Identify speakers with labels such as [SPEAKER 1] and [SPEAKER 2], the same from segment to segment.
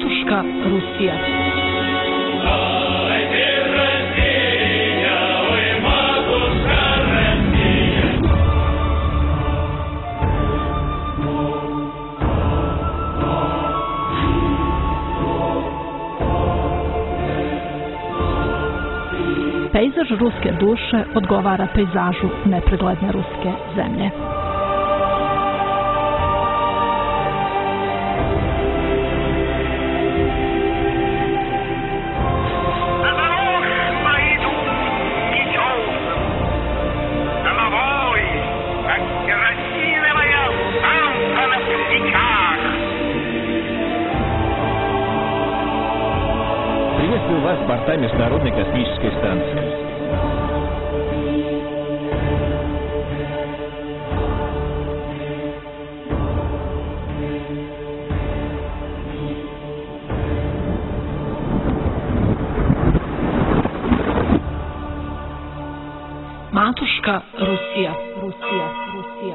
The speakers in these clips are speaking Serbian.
[SPEAKER 1] Matuška Rusija. Pejzaž ruske duše odgovara pejzažu nepregledne ruske zemlje.
[SPEAKER 2] Приветствую вас с борта Международной космической станции.
[SPEAKER 1] Matuška Rusija, Rusija, Rusija.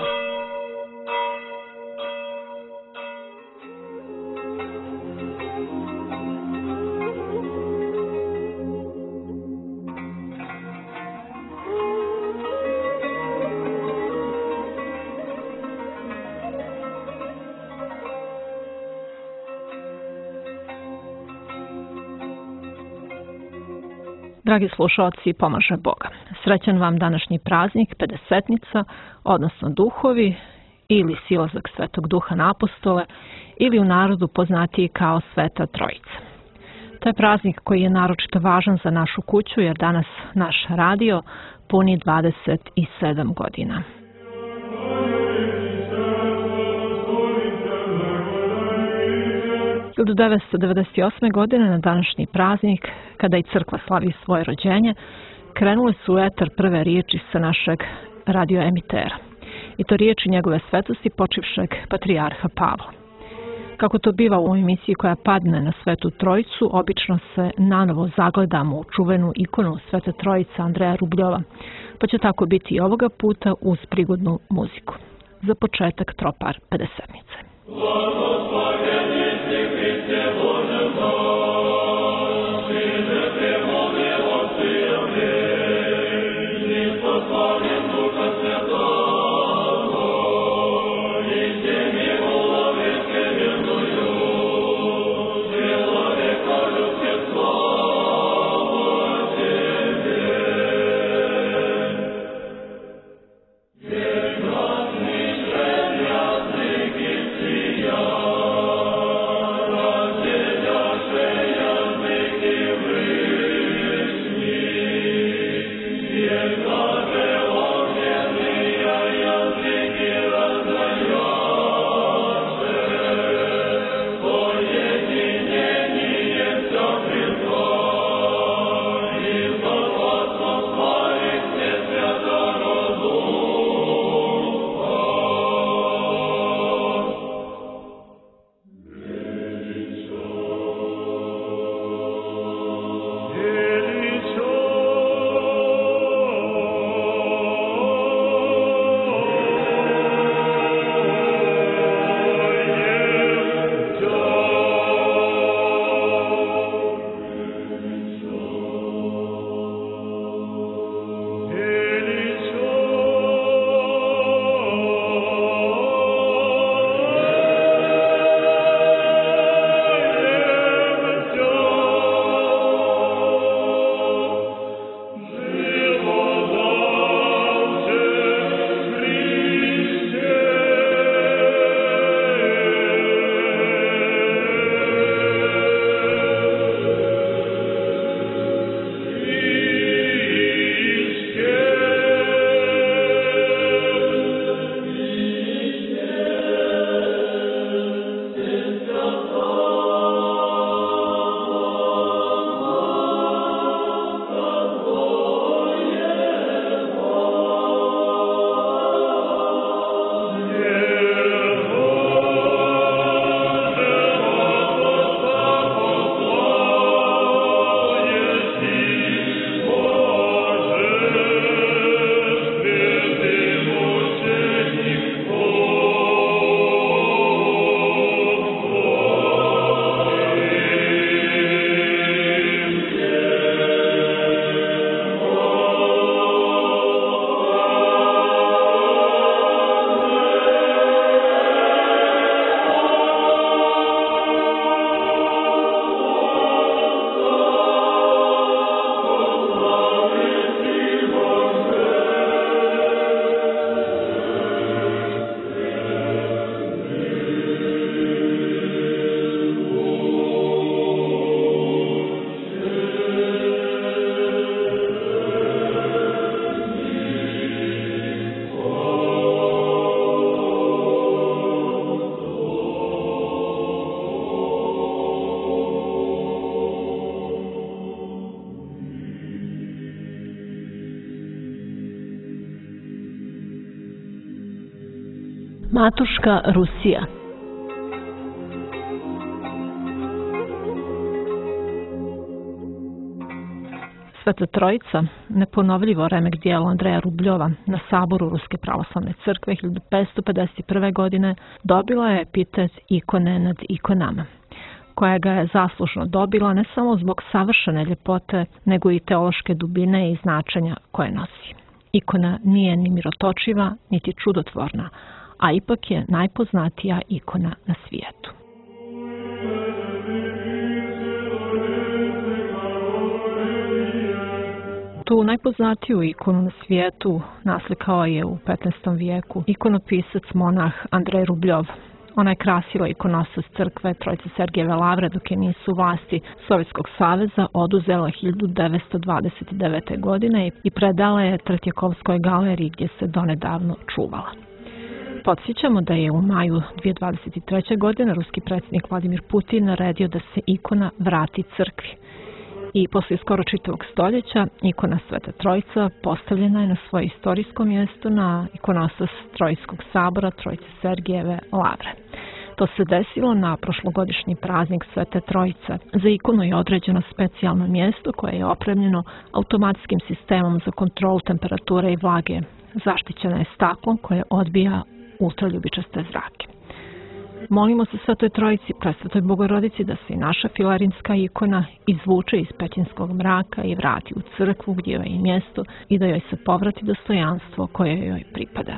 [SPEAKER 1] Dragi slušalci, pomaže Boga. Srećan vam današnji praznik, Pedesetnica, odnosno duhovi, ili silazak Svetog Duha na apostole, ili u narodu poznatiji kao Sveta Trojica. To je praznik koji je naročito važan za našu kuću, jer danas naš radio puni 27 godina. Od 1998. godine na današnji praznik, kada i crkva slavi svoje rođenje, krenule su u etar prve riječi sa našeg radioemitera. I to riječi njegove svetosti počivšeg patrijarha Pavla. Kako to biva u emisiji koja padne na Svetu Trojicu, obično se nanovo zagledamo u čuvenu ikonu Svete Trojice Andreja Rubljova, pa će tako biti i ovoga puta uz prigodnu muziku. Za početak tropar Pedesetnice.
[SPEAKER 3] Yeah.
[SPEAKER 1] Matuška Rusija. Sveta Trojica, neponovljivo remek dijelo Andreja Rubljova na saboru Ruske pravoslavne crkve 1551. godine, dobila je epitet ikone nad ikonama, koja ga je zaslužno dobila ne samo zbog savršene ljepote, nego i teološke dubine i značenja koje nosi. Ikona nije ni mirotočiva, niti čudotvorna, a ipak je najpoznatija ikona na svijetu. Tu najpoznatiju ikonu na svijetu naslikao je u 15. vijeku ikonopisac monah Andrej Rubljov. Ona je krasila ikonostas crkve Trojice Sergijeve lavre dok je nisu vlasti Sovjetskog saveza oduzela 1929. godine i predala je Tretjakovskoj galeriji gdje se donedavno čuvala. Podsjećamo da je u maju 2023. godine ruski predsjednik Vladimir Putin naredio da se ikona vrati crkvi. I poslije skoro čitavog stoljeća ikona Svete Trojica postavljena je na svoje istorijsko mjesto na ikonostas Trojskog sabora Trojice Sergijeve lavre. To se desilo na prošlogodišnji praznik Svete Trojice. Za ikonu je određeno specijalno mjesto koje je opremljeno automatskim sistemom za kontrolu temperature i vlage. Zaštićena je staklom koje odbija ultraljubičaste zrake. Molimo se Svetoj Trojici, Presvetoj Bogorodici, da se i naša filarinska ikona izvuče iz pećinskog mraka i vrati u crkvu gdje joj je mjesto i da joj se povrati dostojanstvo koje joj pripada.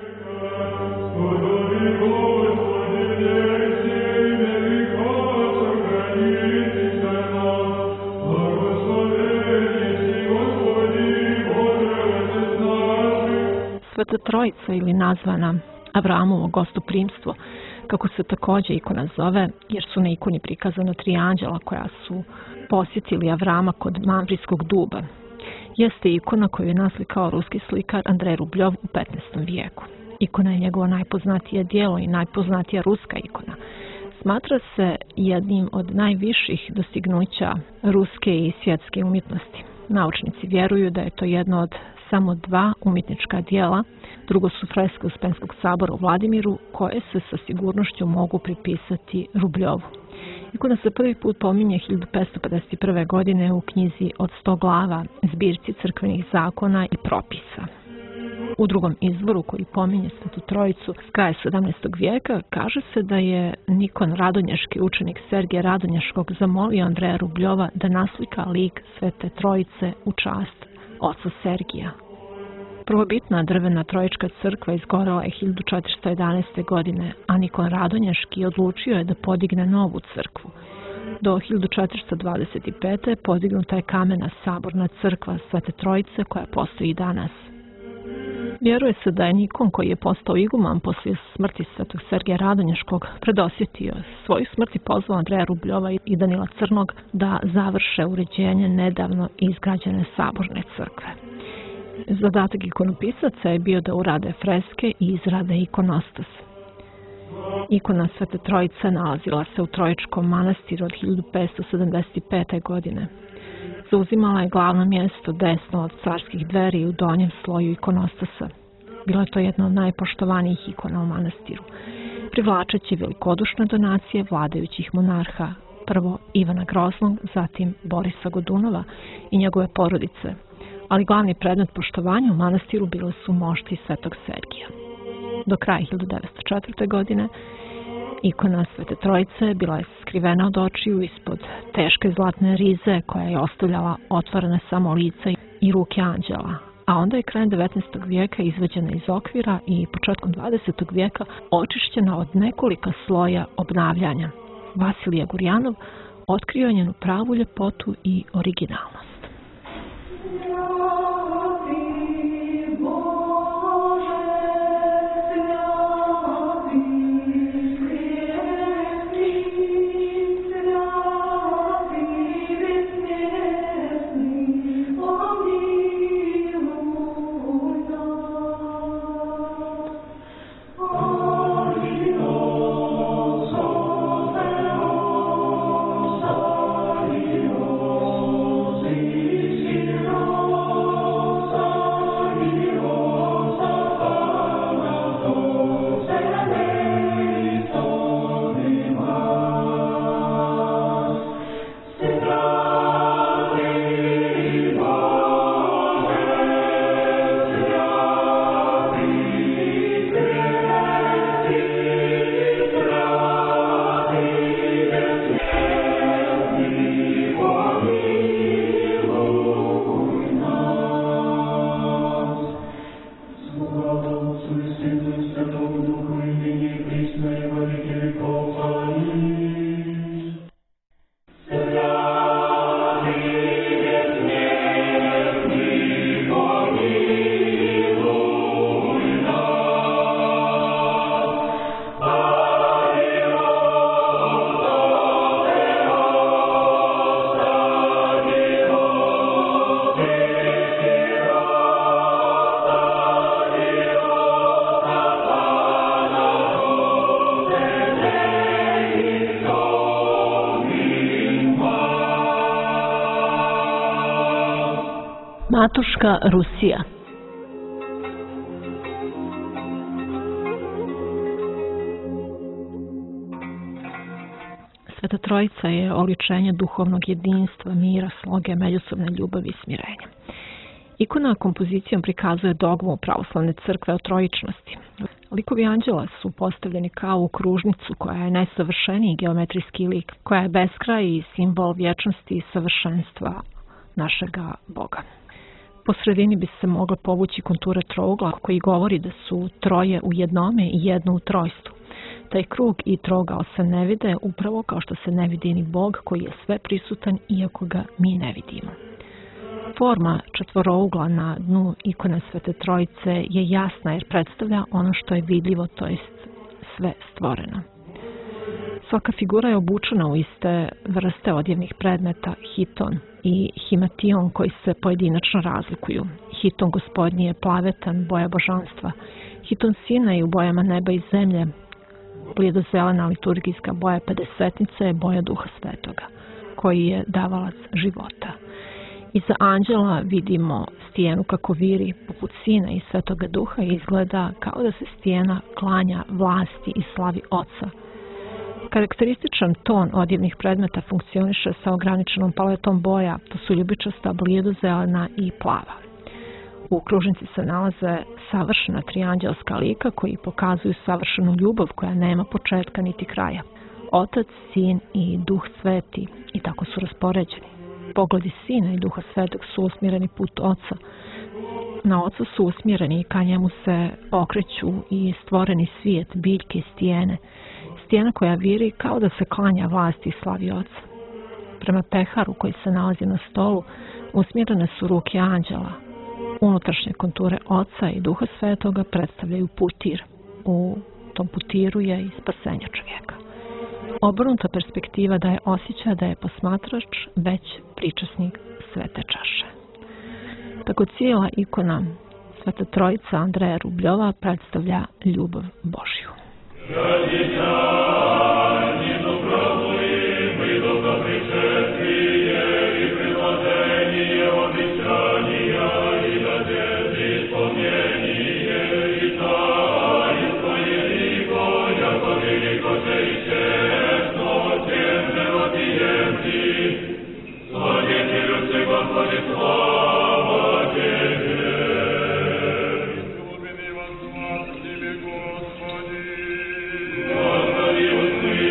[SPEAKER 1] Sveta Trojica ili nazvana Avramovo gostoprimstvo, kako se također ikona zove, jer su na ikoni prikazana 3 anđela koja su posjetili Avrama kod Mamrijskog duba, jeste ikona koju je naslikao ruski slikar Andrej Rubljov u 15. vijeku. Ikona je njegovo najpoznatije djelo i najpoznatija ruska ikona. Smatra se jednim od najviših dostignuća ruske i svjetske umjetnosti. Naučnici vjeruju da je to jedno od samo 2 umjetnička djela, drugo su freske Uspenskog sabora u Vladimiru, koje se sa sigurnošću mogu pripisati Rubljovu. Ikona se prvi put pominje 1551. godine u knjizi od 100 glava, zbirci crkvenih zakona i propisa. U drugom izvoru koji pominje Svetu Trojicu s kraja 17. vijeka kaže se da je Nikon Radonješki učenik Sergija Radonješkog zamolio Andreja Rubljova da naslika lik Svete Trojice u čast oca Sergija. Prvobitna drvena trojička crkva izgorela je 1411. godine, a Nikon Radonješki odlučio je da podigne novu crkvu. Do 1425. podignuta je kamena saborna crkva Svete Trojice koja postoji i danas. Vjeruje se da je Nikon, koji je postao iguman poslije smrti Svetog Sergija Radonješkog, predosjetio svoju smrt i pozvao Andreja Rubljova i Danila Crnog da završe uređenje nedavno izgrađene saborne crkve. Zadatak ikonopisaca je bio da urade freske i izrade ikonostas. Ikona Svete Trojice nalazila se u Trojičkom manastiru od 1575. godine. Zauzimala je glavno mjesto desno od carskih dveri u donjem sloju ikonostasa. Bila je to jedna od najpoštovanijih ikona u manastiru, privlačeći velikodušne donacije vladajućih monarha, prvo Ivana Groznog, zatim Borisa Godunova i njegove porodice, ali glavni predmet poštovanja u manastiru bile su mošti Svetog Sergija. Do kraja 1904. godine ikona Svete Trojice bila je skrivena od očiju ispod teške zlatne rize koja je ostavljala otvorene samo lice i ruke anđela, a onda je krajem 19. vijeka izvađena iz okvira i početkom 20. vijeka očišćena od nekolika sloja obnavljanja. Vasilije Gurjanov otkrio je njenu pravu ljepotu i originalnost. Matuška Rusija. Sveta Trojica je oličenje duhovnog jedinstva, mira, sloge, međusobne ljubavi i smirenja. Ikona kompozicijom prikazuje dogmu pravoslavne crkve o trojičnosti. Likovi anđela su postavljeni kao u kružnicu koja je najsavršeniji geometrijski lik, koja je beskraj i simbol vječnosti i savršenstva našega Boga. Po sredini bi se mogla povući konture trougla koji govori da su troje u jednome i jedno u trojstvu. Taj krug i trougao se ne vide upravo kao što se ne vidi ni Bog koji je sve prisutan iako ga mi ne vidimo. Forma četvorougla na dnu ikone Svete Trojice je jasna jer predstavlja ono što je vidljivo, to jest sve stvoreno. Svaka figura je obučena u iste vrste odjevnih predmeta, hiton i himation koji se pojedinačno razlikuju. Hiton gospodnji je plavetan, boja božanstva. Hiton sina je u bojama neba i zemlje. Blijedozelena liturgijska boja pedesetnice je boja Duha Svetoga, koji je davalac života. Iza anđela vidimo stijenu kako viri poput sina i Svetoga Duha i izgleda kao da se stijena klanja vlasti i slavi Oca. Karakterističan ton odjevnih predmeta funkcioniše sa ograničenom paletom boja, to su ljubičasta, blijedozelena i plava. U kružnici se nalaze savršena tri anđelska lika koji pokazuju savršenu ljubav koja nema početka niti kraja. Otac, Sin i Duh Sveti i tako su raspoređeni. Pogledi Sina i Duha Svetog su usmjereni put Oca. Na Oca su usmjereni i ka njemu se okreću i stvoreni svijet, biljke i stijene. Stijena koja viri kao da se klanja vlasti i slavi Oca. Prema peharu koji se nalazi na stolu usmjerene su ruke anđela. Unutrašnje konture Oca i Duha Svetoga predstavljaju putir. U tom putiru je i spasenje čovjeka. Obrnuta perspektiva daje osjećaj da je posmatrač već pričasnik svete čaše. Tako cijela ikona Sveta Trojica Andreja Rubljova predstavlja ljubav Božju.
[SPEAKER 3] Господи,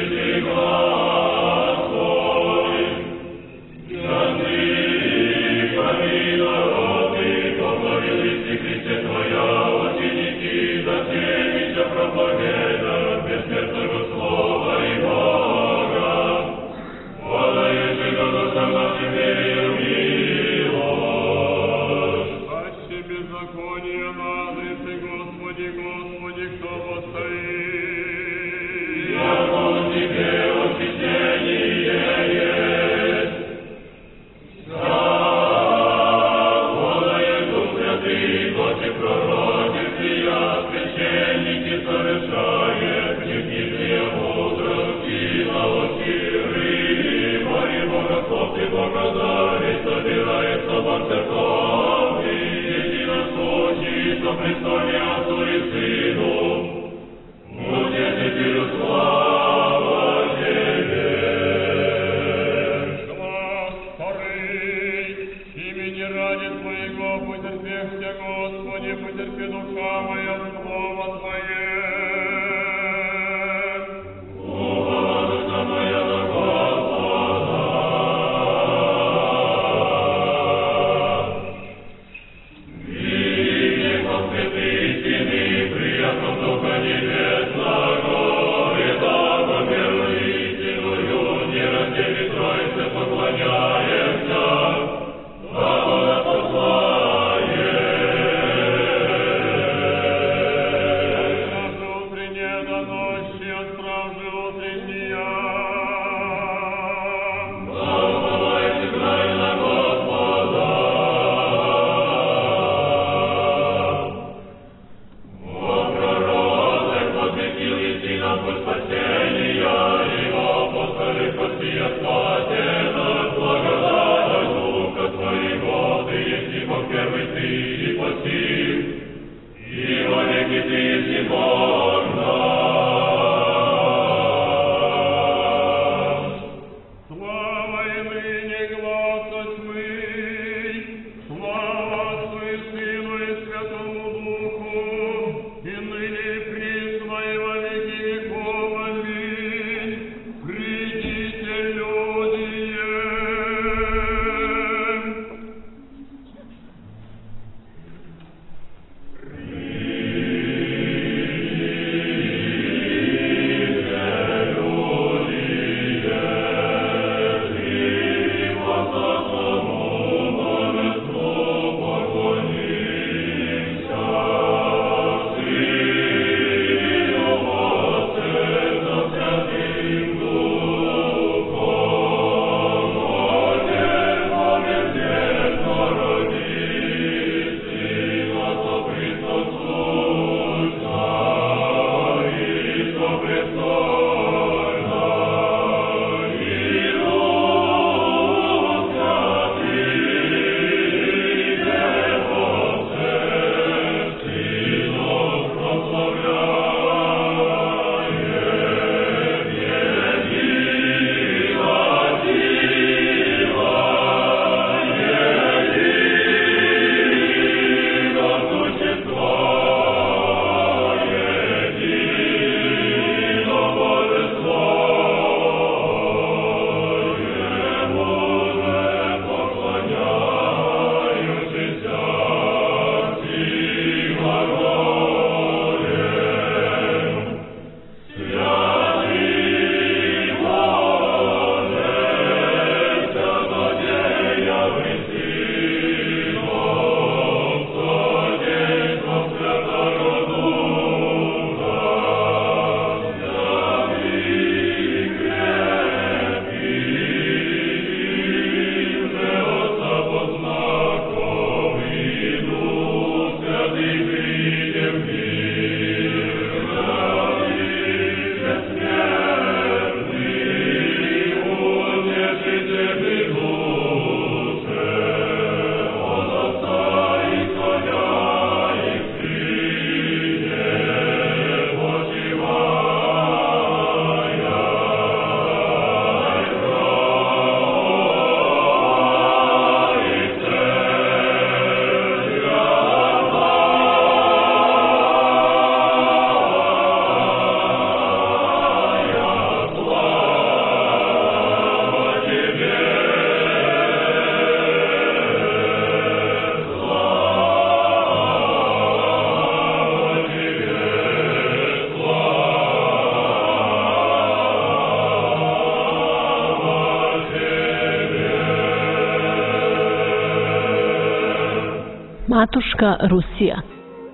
[SPEAKER 1] Matuška Rusija.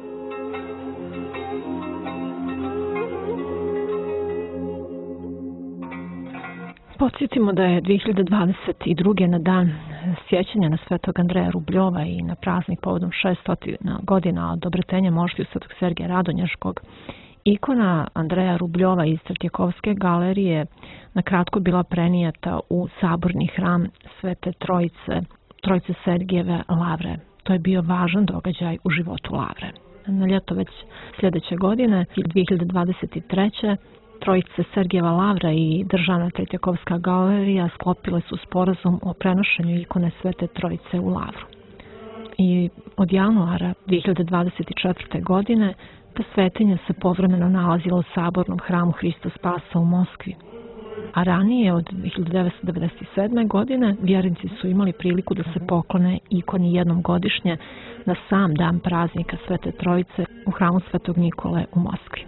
[SPEAKER 1] Podsjetimo da je 2022. na dan sjećanja na Svetog Andreja Rubljova i na praznik povodom 600 godina od obretenja mošti Svetog Sergeja Radonješkog, ikona Andreja Rubljova iz Tretjakovske galerije na kratko bila prenijeta u saborni hram Svete Trojice Sergijeve Lavre. To je bio važan događaj u životu Lavre. Na ljeto već sljedeće godine, 2023. Trojice Sergijeva Lavra i Državna Tretjakovska galerija sklopile su sporazum o prenošenju ikone Svete Trojice u Lavru. I od januara 2024. godine ta svetinja se povremeno nalazila u sabornom hramu Hrista Spasa u Moskvi. A ranije, od 1997. godine, vjernici su imali priliku da se poklone ikoni jednom godišnje na sam dan praznika Svete Trojice u hramu Svetog Nikole u Moskvi.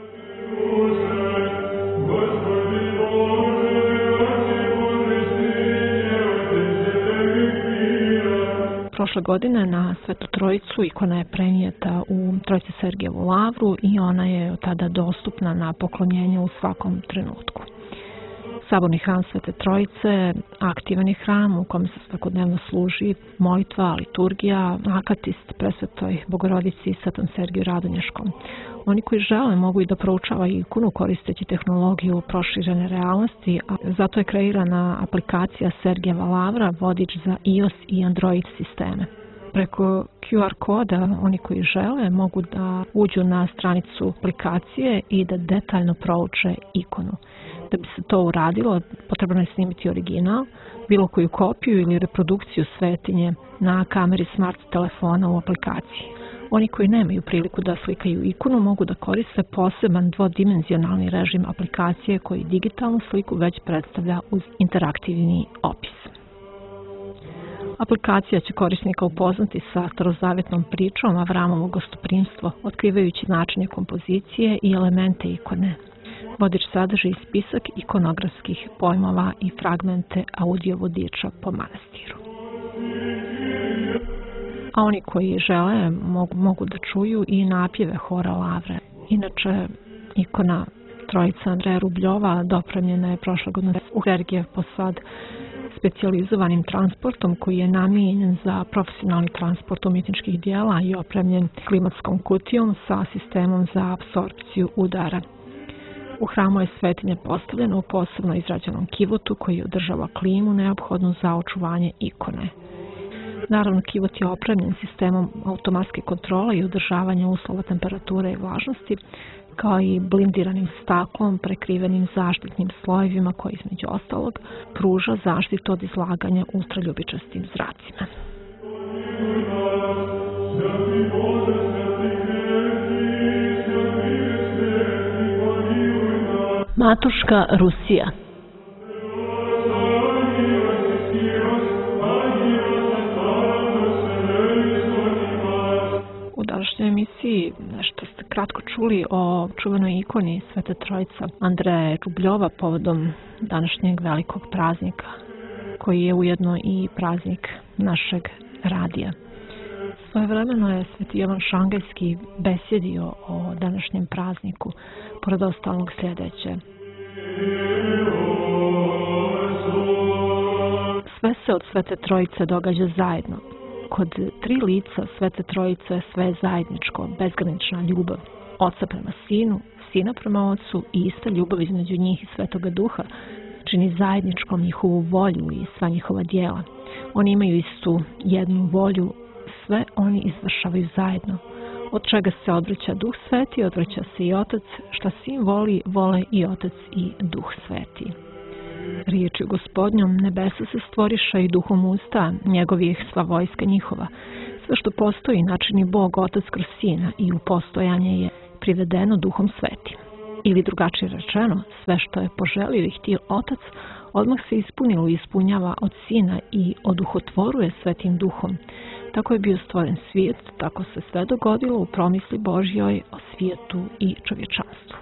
[SPEAKER 1] Prošle godine na Svetu Trojicu ikona je prenijeta u Trojice Sergijevu Lavru i ona je od tada dostupna na poklonjenje u svakom trenutku. Saborni hram Svete Trojice aktivan je hram u kojem se svakodnevno služi molitva, liturgija, akatist Presvetoj Bogorodici i Svetom Sergiju Radonješkom. Oni koji žele mogu i da proučavaju ikonu koristeći tehnologiju proširene realnosti, a zato je kreirana aplikacija Sergijeva Lavra, vodič za iOS i Android sisteme. Preko QR koda oni koji žele mogu da uđu na stranicu aplikacije i da detaljno prouče ikonu. Da bi se to uradilo, potrebno je snimiti original, bilo koju kopiju ili reprodukciju svetinje na kameri smart telefona u aplikaciji. Oni koji nemaju priliku da slikaju ikonu mogu da koriste poseban dvodimenzionalni režim aplikacije koji digitalnu sliku već predstavlja uz interaktivni opis. Aplikacija će korisnika upoznati sa starozavjetnom pričom Avramovo gostoprimstvo, otkrivajući značenje kompozicije i elemente ikone. Vodič sadrži spisak ikonografskih pojmova i fragmente audio vodiča po manastiru. A oni koji žele mogu da čuju i napjeve hora Lavre. Inače, ikona Trojice Andreja Rubljova dopremljena je prošle godine u Gergijev Posad specijalizovanim transportom koji je namijenjen za profesionalni transport umjetničkih dijela i opremljen klimatskom kutijom sa sistemom za apsorpciju udara. U hramu je svetinja postavljena u posebno izrađenom kivotu koji održava klimu neophodnu za očuvanje ikone. Naravno, kivot je opremljen sistemom automatske kontrole i održavanja uslova temperature i vlažnosti, kao i blindiranim staklom prekrivenim zaštitnim slojevima koji između ostalog pruža zaštitu od izlaganja ultraljubičastim zracima. Matuška Rusija. U današnjoj emisiji nešto ste kratko čuli o čuvenoj ikoni Svete Trojice Andreja Rubljova povodom današnjeg velikog praznika, koji je ujedno i praznik našeg radija. Svojevremeno je Sveti Jovan Šangajski besjedio o današnjem prazniku, pored ostalog sljedeće. Sve se od Svete Trojice događa zajedno. Kod tri lica Svete Trojice sve je zajedničko, bezgranična ljubav. Oca prema Sinu, Sina prema Ocu i ista ljubav između njih i Svetoga Duha čini zajedničkom njihovu volju i sva njihova djela. Oni imaju istu jednu volju, sve oni izvršavaju zajedno. Od čega se odvraća Duh Sveti, odvraća se i Otac, šta Sin voli, vole i Otac i Duh Sveti. Riječju Gospodnjom nebesa se stvoriša i duhom usta njegovih sva vojska njihova. Sve što postoji načini Bog Otac kroz Sina i u postojanje je privedeno Duhom Svetim. Ili drugačije rečeno, sve što je poželio i htio Otac, odmah se ispunilo i ispunjava od Sina i oduhotvoruje Svetim Duhom. Tako je bio stvoren svijet, tako se sve dogodilo u promisli Božjoj o svijetu i čovječanstvu.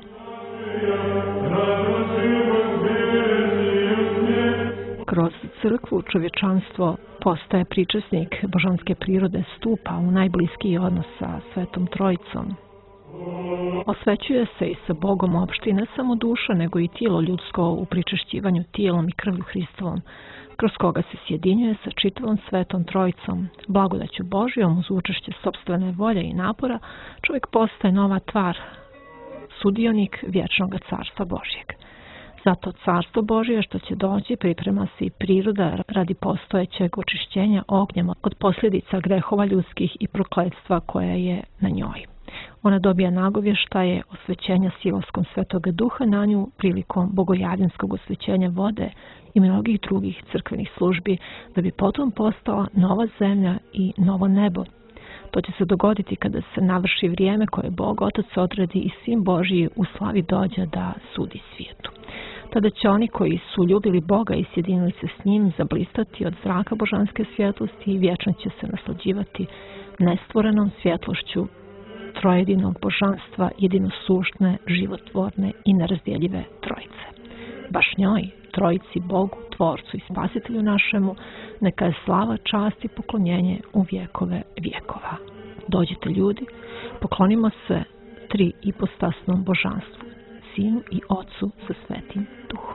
[SPEAKER 1] Kroz crkvu čovječanstvo postaje pričasnik božanske prirode, stupa u najbliskiji odnos sa Svetom Trojicom. Osvećuje se i sa Bogom opšti ne samo duša, nego i tijelo ljudsko u pričešćivanju tijelom i krvlju Hristovom, kroz koga se sjedinjuje sa čitavom Svetom Trojicom. Blagodaću Božjom uz učešće sopstvene volje i napora, čovjek postaje nova tvar, sudionik vječnog carstva Božjeg. Zato carstvo Božje što će doći priprema se i priroda radi postojećeg očišćenja ognjem od posljedica grehova ljudskih i prokletstva koja je na njoj. Ona dobija nagovještaje osvećenja siloskom Svetoga Duha na nju prilikom bogojavljanskog osvećenja vode i mnogih drugih crkvenih službi, da bi potom postala nova zemlja i novo nebo. To će se dogoditi kada se navrši vrijeme koje Bog Otac odredi i Sin Božji u slavi dođe da sudi svijetu. Tada će oni koji su ljubili Boga i sjedinili se s njim zablistati od zraka božanske svjetlosti i vječno će se naslađivati nestvorenom svjetlošću trojedinog božanstva, jedinosuštne, životvorne i nerazdjeljive Trojice. Baš njoj, Trojici, Bogu, Tvorcu i Spasitelju našemu, neka je slava, čast i poklonjenje u vjekove vjekova. Dođite ljudi, poklonimo se tri ipostasnom božanstvu, Sinu i Ocu sa Svetim Duhom.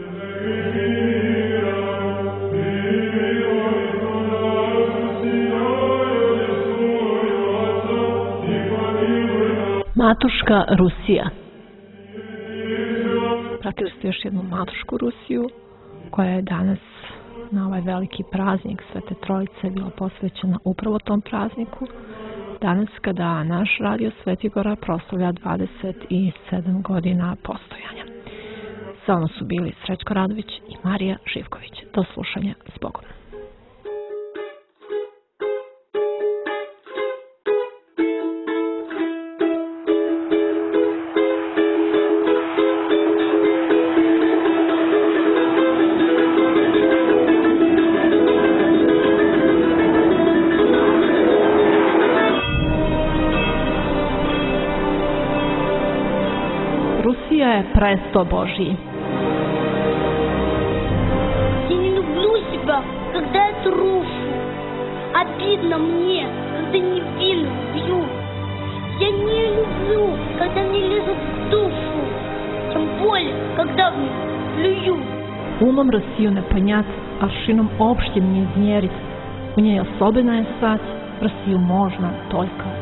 [SPEAKER 1] Matuška Rusija. Pratili ste još jednu Matušku Rusiju, koja je danas na ovaj veliki praznik Svete Trojice bila posvećena upravo tom prazniku. Danas kada naš radio Sveti Gora proslavlja 27 godina postojanja. Sa vama su bili Srećko Radović i Marija Živković. Do slušanja, s Bogom. Rusija je presto Božji.
[SPEAKER 3] Я не люблю себя, когда я трушу. Обидно мне, когда невинных бьют. Я не люблю, когда мне лезут в душу. Тем более, когда в них плюют.
[SPEAKER 1] Umom Rusiju ne ponjat, aršinom opštim не измерить. У ней особенная стать, Россию можно только